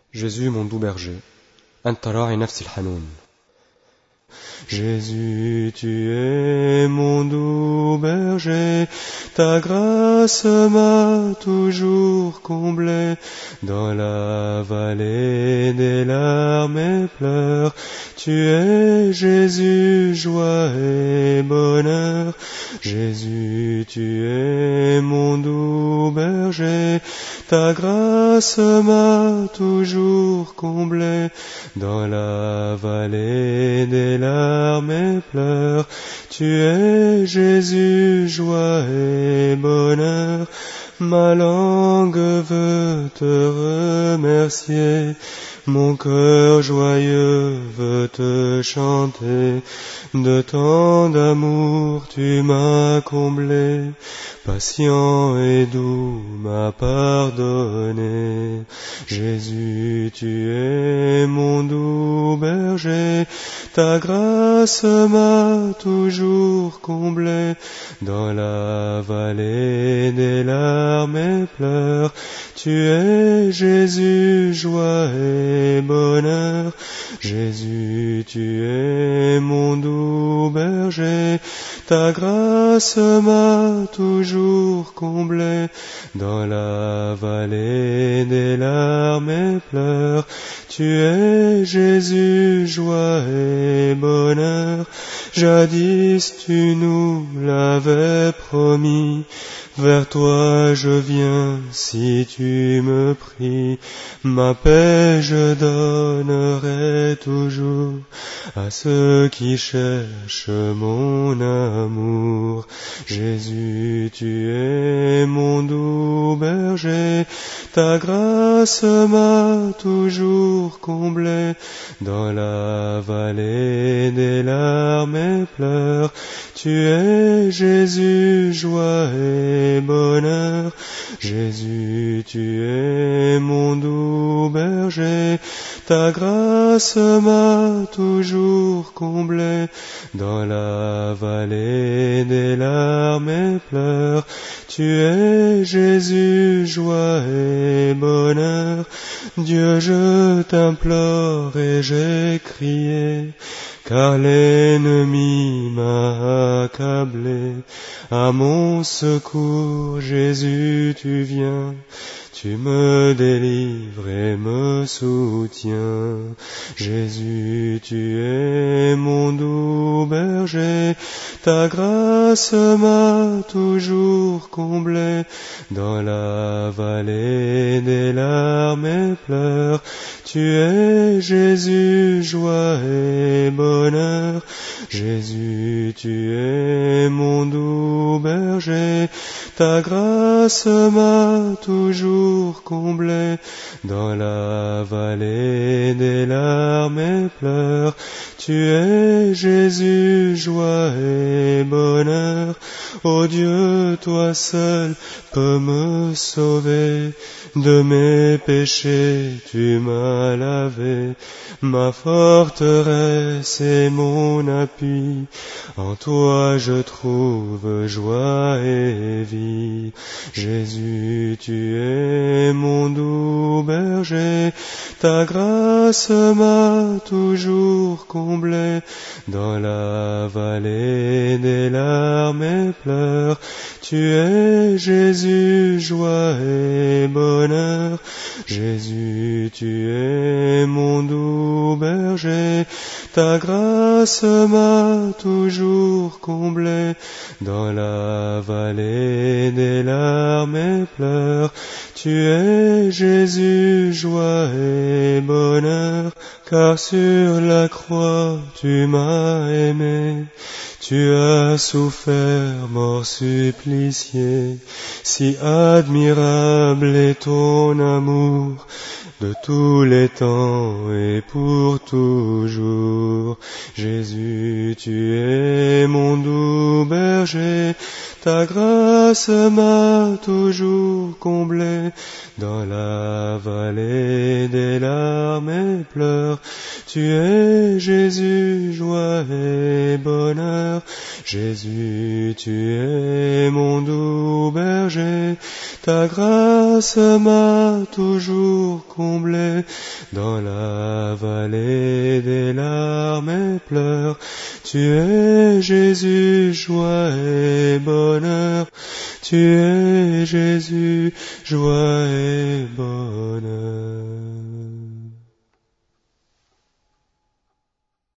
Jésus, mon doux berger, anta ra'i nafsi al-hanoun. Jésus, tu es mon doux berger, ta grâce m'a toujours comblé. Dans la vallée des larmes et pleurs, tu es Jésus, joie et bonheur. Jésus, tu es mon doux berger, ta grâce m'a toujours comblé. Dans la vallée des larmes et pleurs, tu es Jésus, joie et bonheur. Ma langue veut te remercier, mon cœur joyeux veut te chanter. De tant d'amour tu m'as comblé, patient et doux m'as pardonné. Jésus, tu es mon doux berger, ta grâce m'a toujours comblé. Dans la vallée des larmes et pleurs, tu es Jésus, joie et bonheur. Jésus, tu es mon doux berger, ta grâce m'a toujours comblé. Dans la vallée des larmes et pleurs, tu es Jésus, joie et bonheur. Jadis tu nous l'avais promis, vers toi je viens si tu me pries. Ma paix je donnerai toujours à ceux qui cherchent mon amour. Jésus, tu es mon doux berger, ta grâce m'a toujours comblé. Dans la vallée des larmes et pleurs, tu es Jésus, joie et bonheur. Jésus, tu es mon doux berger, ta grâce m'a toujours comblé. Dans la vallée des larmes et pleurs, tu es Jésus, joie et bonheur. Dieu, je t'implore et j'ai crié, car l'ennemi m'a accablé. À mon secours, Jésus, tu viens, tu me délivres et me soutiens. Jésus, tu es mon doux berger, ta grâce m'a toujours comblé. Dans la vallée des larmes et pleurs, tu es Jésus, joie et bonheur. Jésus, tu es mon doux berger, ta grâce m'a toujours comblé. Dans la vallée des larmes et pleurs, tu es Jésus, joie et bonheur. Ô Dieu, toi seul peux me sauver, de mes péchés tu m'as lavé. Ma forteresse et mon appui, en toi je trouve joie et vie. Jésus, tu es mon doux berger, ta grâce m'a toujours comblé. Dans la vallée des larmes et pleurs, tu es Jésus, joie et bonheur. Jésus, tu es mon doux berger, ta grâce m'a toujours comblé. Dans la vallée des larmes et pleurs, tu es Jésus, joie et bonheur. Car sur la croix tu m'as aimé, tu as souffert, mort supplicié. Si admirable est ton amour, de tous les temps et pour toujours. Jésus, tu es mon doux berger, ta grâce m'a toujours comblé. Dans la vallée des larmes et pleurs, tu es Jésus, joie et bonheur. Jésus, tu es mon doux berger, ta grâce grâce m'a toujours comblé. Dans la vallée des larmes et pleurs, tu es Jésus, joie et bonheur. Tu es Jésus, joie et